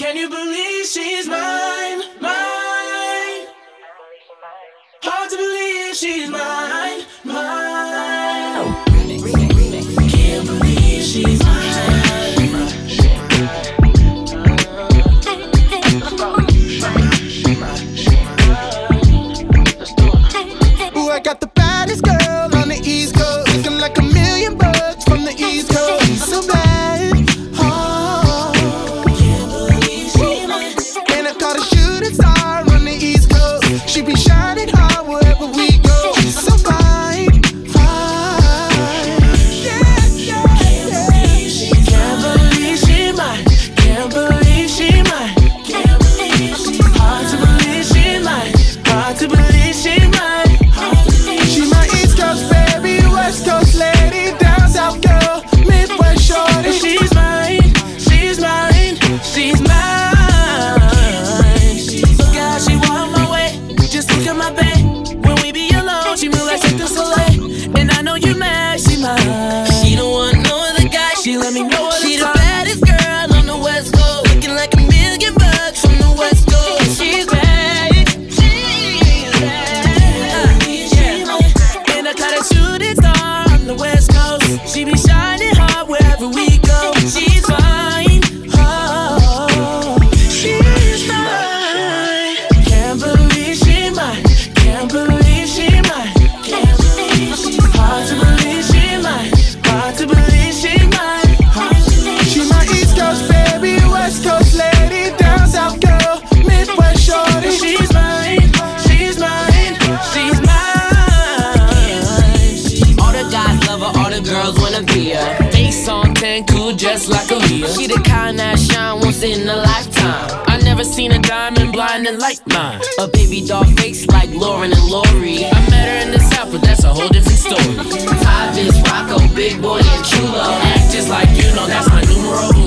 Can you believe she's mine? Mine. Hard to believe she's mine. Mine. Can't believe she's mine. Ooh, I got the baddest girl on the East Coast, looking like $1,000,000 from the East Coast. So bad, oh. Can't believe she's mine. And I caught a shooting star on the East Coast. She be shining hard wherever we go. She's so fine, fine. Yeah, yeah, Can't believe she's mine. Can't believe she's mine. Can't believe she's mine. Hard to believe she's mine. Hard to believe she's mine. she my East Coast baby, West Coast lady, down South girl, Midwest shorty. She's mine. She's mine. She's mine. Look how she walk my way. Just look at my babe. When we be alone, she move like Cirque du Soleil. And I know you mad. She mine. She don't want no other guy. She let me know all the time. She the baddest girl on the West Coast, looking like $1,000,000 from the West Coast. She's bad. She's bad. Yeah. And I caught a shooting star on the West Coast. She be shining hard wherever we go. She's fine. Oh, she's mine. Can't believe she's mine. Can't believe she's mine. Can't believe she's mine. Hard to believe she's mine. Hard to believe she's mine. She my East Coast baby, West Coast lady, down South girl, Midwest shorty. She's mine. She's mine. She's mine. All the guys love her, all the girls wanna be her. Face on 10, cool just like a Leah. She the kind that shine once in a lifetime. I never seen a diamond blinding like mine. A baby doll face like Lauren and Lori. I met her in the South, but that's a whole different story. Tavis, Rocco, Big Boy, and Chulo. Act just like you know, that's my numero uno.